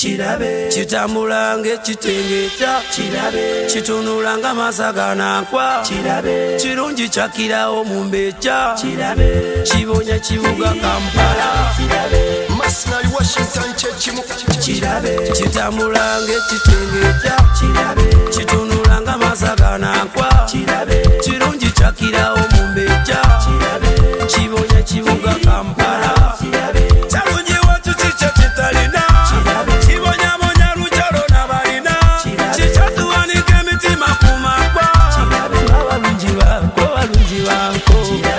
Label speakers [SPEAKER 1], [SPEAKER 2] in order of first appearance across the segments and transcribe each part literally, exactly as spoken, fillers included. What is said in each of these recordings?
[SPEAKER 1] Chirabe chitambulange chitengecha Chirabe chitunulanga masagana kwa Chirabe chirungi chakirawo mumbecha Chirabe chibonya chibuga Kampala Chirabe
[SPEAKER 2] Masinari Washington chechimu
[SPEAKER 1] Chirabe chitambulange chitengecha Chirabe chitunulanga masagana kwa Chirabe chirungi chakirawo mumbecha Chirabe chibonya chibuga Kampala Chirabe chalungi watu chicha chitalina chibonya monya luchalo na balina chichatuwanike mitima kumakwa abalungi bako balungi bako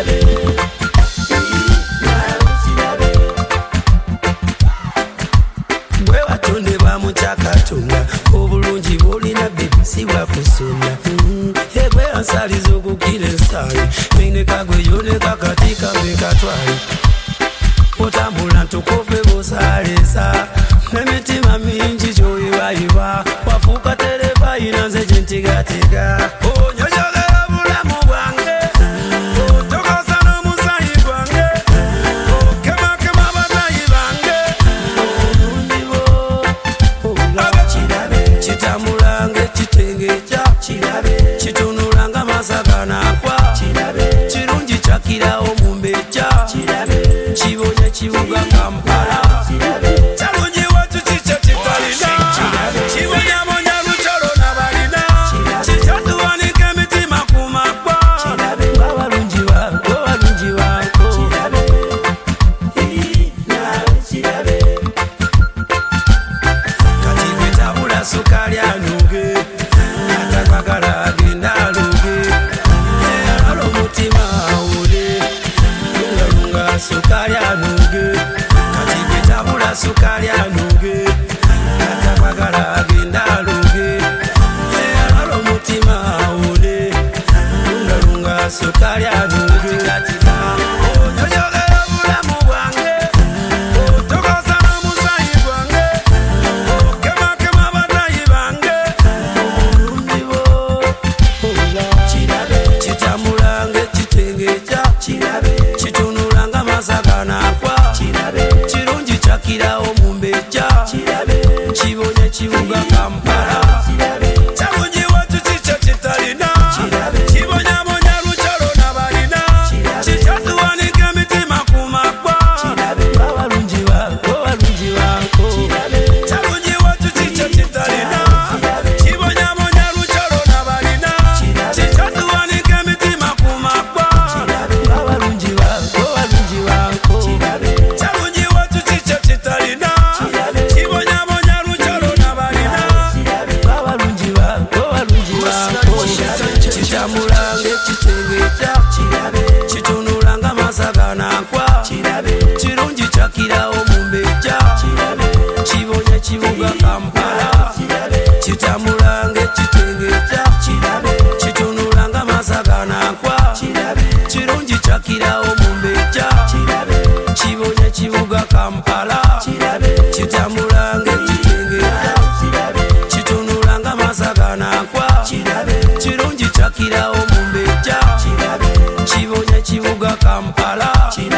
[SPEAKER 1] bwe watonde bamukyakatonda obulungi bwolina bebi si bwakusonda ebwe ansaliza okukira ensaali menekagwe yoneka katika bekatwali otambula ntukove busalesa n'emitima mingi gyoyibayiba wafuuka tereva yina nze gyentigatega onyonyogera bulamu bwange otokosa n'omusayi gwange okemakema batayi bange olundibo obulamu kitambulange kitengeca kitunulanga masaganakwa kirungi kyakirawo mumbeca chibonya chibuga Kampala chalungi watu chicha chitalina chibonya monya luchalo na balina chichatuwanike mitima kumakwa abalungi bako balungi bako kati kwetabula sukali anuge atakwagala agenda aluge alalo mutima awule lungalunga sukali anuge kati kwetabula sukali anuge atakwagala agenda aluge alalo mutima awule lungalunga sukali anuge katika onyonyogera bulamu bwange otokosa n'omusayi gwange okemakema batayi bange olundibo obulamu kitambulange kitengeca kitunulanga masaganakwa kirungi kyakirawo mumbeca kibonya kibuga Kampala chalungi watu chicha chitalina kibonya monya luchalo na balina chichatuwanike mitima kumakwa abalungi bako balungi bako chalungi watu chicha chitalina kibonya monya luchalo na balina chichatuwanike mitima kumakwa abalungi bako balungi bako chalungi watu chicha chitalina kibonya monya luchalo na balina abalungi bako balungi bako kitambulange kitengeca kitunulanga masaganakwa kirungi kyakirawo mumbeca kibonya kibuga Kampala kitambulange kitengeca kitunulanga masaganakwa kirungi kyakirawo mumbeca kibonya kibuga Kampala kitambulange kitengeca kitunulanga masaganakwa kirungi kyakirawo mumbeca kibonya kibuga Kampala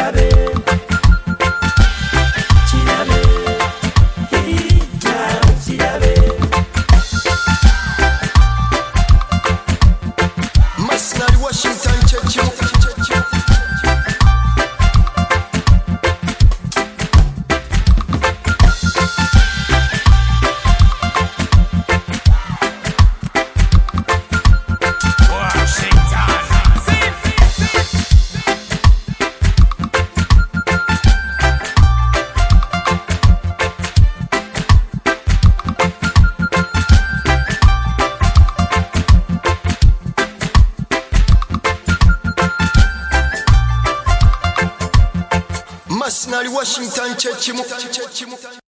[SPEAKER 2] Masinari Washington chechimu Masinari Washington chechimu